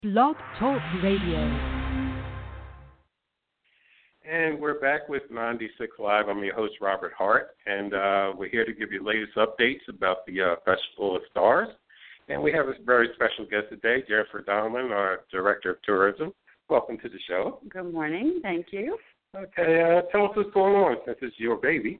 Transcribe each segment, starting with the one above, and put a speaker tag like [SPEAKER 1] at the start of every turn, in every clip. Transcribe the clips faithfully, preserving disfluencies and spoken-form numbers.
[SPEAKER 1] Blog Talk Radio.
[SPEAKER 2] And we're back with ninety-six Live. I'm your host, Robert Hart, and uh, we're here to give you latest updates about the uh, Festival of Stars. And we have a very special guest today, Jennifer Donovan, our Director of Tourism. Welcome to the show.
[SPEAKER 3] Good morning. Thank you.
[SPEAKER 2] Okay, uh, tell us what's going on since it's your baby.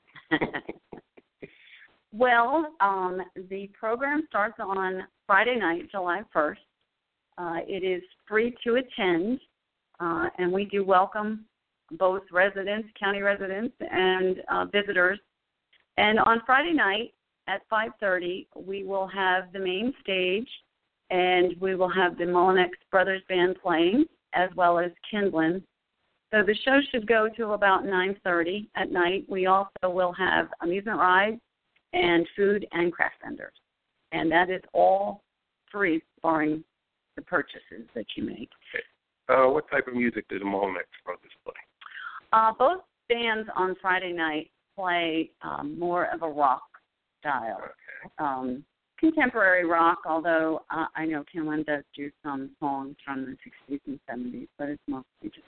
[SPEAKER 3] Well, um, the program starts on Friday night, July first. Uh, it is free to attend, uh, and we do welcome both residents, county residents, and uh, visitors. And on Friday night at five thirty, we will have the main stage, and we will have the Mullinex Brothers Band playing, as well as Kindlin. So the show should go till about nine thirty at night. We also will have amusement rides and food and craft vendors. And that is all free, barring the purchases that you make.
[SPEAKER 2] Uh, what type of music do the Mullinex Brothers play?
[SPEAKER 3] Uh, both bands on Friday night play um, more of a rock style,
[SPEAKER 2] Okay.
[SPEAKER 3] um, contemporary rock, although uh, I know Kindlin does do some songs from the sixties and seventies, but it's mostly just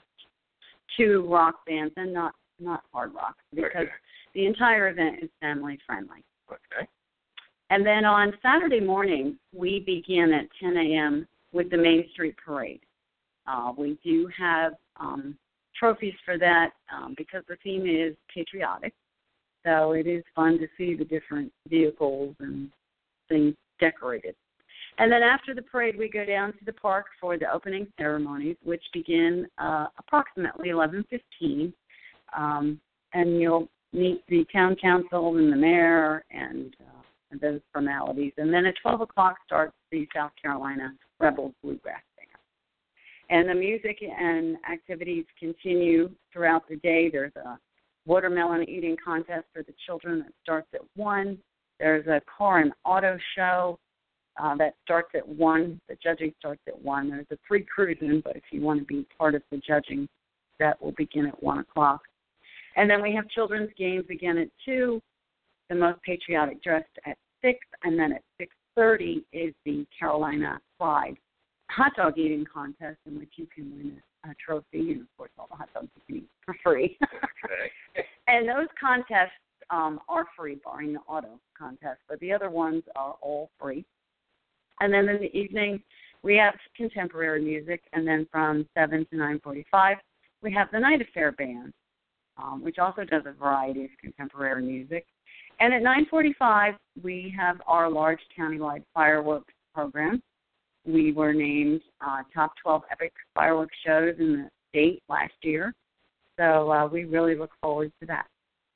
[SPEAKER 3] two rock bands and not, not hard rock, because
[SPEAKER 2] Okay.
[SPEAKER 3] the entire event is family friendly.
[SPEAKER 2] Okay.
[SPEAKER 3] And then on Saturday morning, we begin at ten a.m. with the Main Street Parade. Uh, we do have um, trophies for that um, because the theme is patriotic. So it is fun to see the different vehicles and things decorated. And then after the parade, we go down to the park for the opening ceremonies, which begin uh, approximately eleven fifteen. Um, and you'll meet the town council and the mayor and, uh, and those formalities. And then at twelve o'clock starts the South Carolina Rebels Bluegrass Band. And the music and activities continue throughout the day. There's a watermelon eating contest for the children that starts at one. There's a car and auto show uh, that starts at one. The judging starts at one. There's a free cruising, but if you want to be part of the judging, that will begin at one o'clock. And then we have children's games again at two, the most patriotic dressed at six, and then at six thirty is the Carolina Pride hot dog eating contest in which you can win a, a trophy, and, of course, all the hot dogs you can eat for free.
[SPEAKER 2] Okay.
[SPEAKER 3] And those contests um, are free, barring the auto contest, but the other ones are all free. And then in the evening, we have contemporary music, and then from seven to nine forty-five, we have the Night Affair Band, um, which also does a variety of contemporary music. And at nine forty-five, we have our large countywide fireworks program. We were named uh, top twelve epic fireworks shows in the state last year, so uh, we really look forward to that.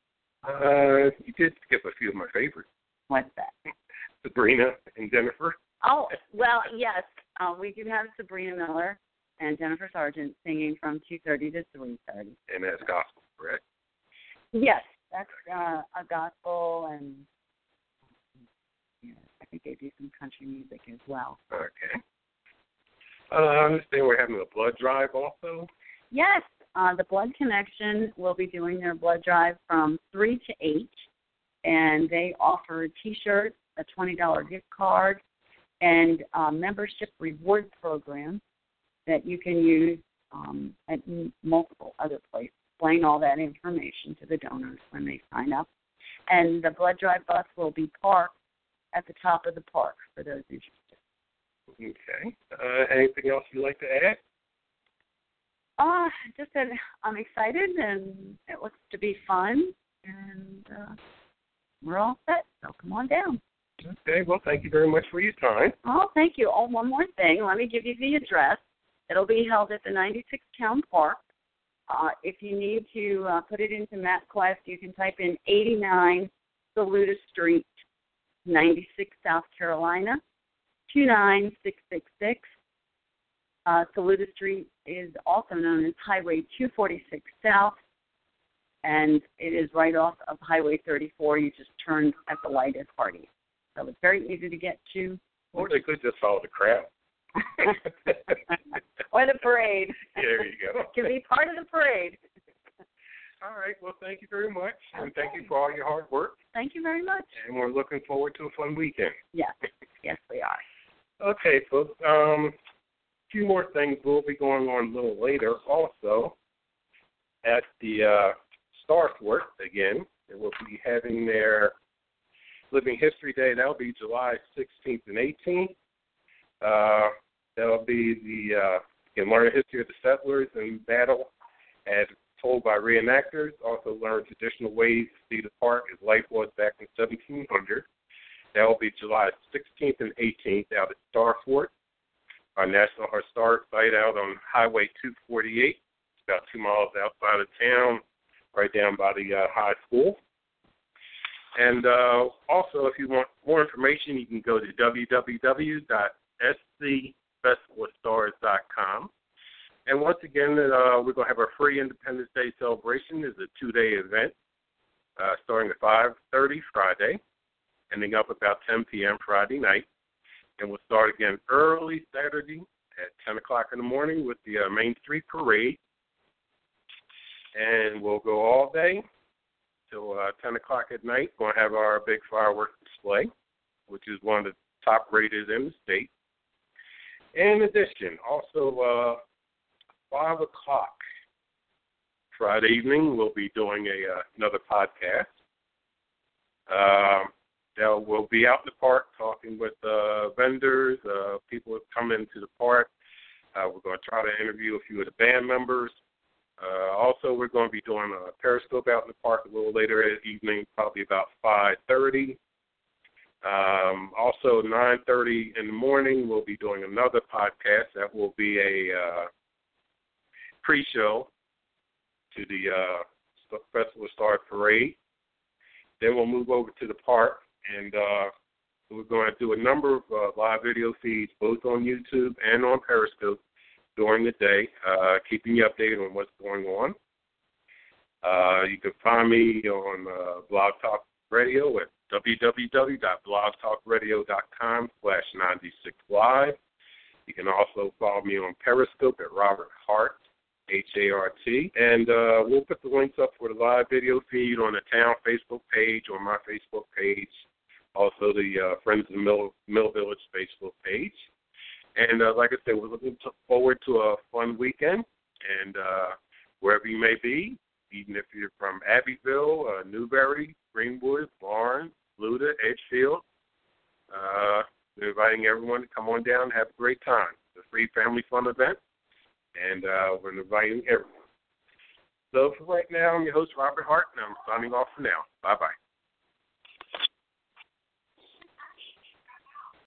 [SPEAKER 2] Uh, you did skip a few of my favorites.
[SPEAKER 3] What's that?
[SPEAKER 2] Sabrina and Jennifer.
[SPEAKER 3] Oh, well, yes. Uh, we do have Sabrina Miller and Jennifer Sargent singing from two thirty to three thirty.
[SPEAKER 2] And that's gospel, correct?
[SPEAKER 3] Yes, that's uh, a gospel, and yeah, I think they do some country music as well.
[SPEAKER 2] Okay. Uh, I understand we're having a blood drive also.
[SPEAKER 3] Yes, uh, the Blood Connection will be doing their blood drive from three to eight, and they offer T-shirts, a twenty dollars gift card, and a membership reward program that you can use um, at m- multiple other places. Explain all that information to the donors when they sign up. And the blood drive bus will be parked at the top of the park for those interested.
[SPEAKER 2] Okay. Uh, anything else you'd like to add?
[SPEAKER 3] Uh, just that I'm excited, and it looks to be fun, and uh, we're all set, so come on down.
[SPEAKER 2] Okay, well, thank you very much for your time.
[SPEAKER 3] Oh, thank you. Oh, one more thing. Let me give you the address. It'll be held at the ninety-six Town Park. Uh, if you need to uh, put it into MapQuest, you can type in eighty-nine Saluda Street, ninety-six, South Carolina, two nine six six six. Uh, Saluda Street is also known as Highway two forty-six South, and it is right off of Highway thirty-four. You just turn at the light at Hardy. So it's very easy to get to.
[SPEAKER 2] Or they could just follow the crowd.
[SPEAKER 3] Or the parade.
[SPEAKER 2] There you go.
[SPEAKER 3] Can be part of the parade.
[SPEAKER 2] All right. Well, thank you very much, and thank you for all your hard work.
[SPEAKER 3] Thank you very much.
[SPEAKER 2] And we're looking forward to a fun weekend.
[SPEAKER 3] Yes. Yes, we are.
[SPEAKER 2] Okay, folks. Um, few more things will be going on a little later also at the uh, Star Fort again. They will be having their Living History Day. That'll be July sixteenth and eighteenth. Uh, that'll be the, uh, you can learn the history of the settlers and battle as told by reenactors. Also learn traditional ways to see the park as life was back in seventeen hundred. That will be July sixteenth and eighteenth out at Star Fort, our National Historic Site out on Highway two forty-eight. It's about two miles outside of town, right down by the uh, high school. And uh, also, if you want more information, you can go to w w w dot s c festival of stars dot com. And once again, uh, we're going to have our free Independence Day celebration. It's a two-day event uh, starting at five thirty Friday, ending up about ten p.m. Friday night. And we'll start again early Saturday at ten o'clock in the morning with the uh, Main Street Parade. And we'll go all day till uh, ten o'clock at night. We're going to have our big fireworks display, which is one of the top rated in the state. In addition, also uh, five o'clock Friday evening, we'll be doing a uh, another podcast. Uh, that we'll be out in the park talking with uh, vendors, uh, people who come into the park. Uh, we're going to try to interview a few of the band members. Uh, also, we're going to be doing a Periscope out in the park a little later in the evening, probably about five thirty. Um, also, nine thirty in the morning, we'll be doing another podcast that will be a uh, pre-show to the uh, Festival of Stars Parade. Then we'll move over to the park, and uh, we're going to do a number of uh, live video feeds, both on YouTube and on Periscope, during the day, uh, keeping you updated on what's going on. Uh, you can find me on uh, Blog Talk Radio at w w w dot blog talk radio dot com slash ninety-six live. You can also follow me on Periscope at Robert Hart, H A R T. And uh, we'll put the links up for the live video feed on the town Facebook page, on my Facebook page, also the uh, Friends of the Mill, Mill Village Facebook page. And uh, like I said, we're looking to forward to a fun weekend. And uh, wherever you may be, even if you're from Abbeville, uh, Newberry, Greenwood, Barnes, Luda, Edgefield, uh, we're inviting everyone to come on down and have a great time. It's a free family fun event, and uh, we're inviting everyone. So for right now, I'm your host, Robert Hart, and I'm signing off for now. Bye-bye.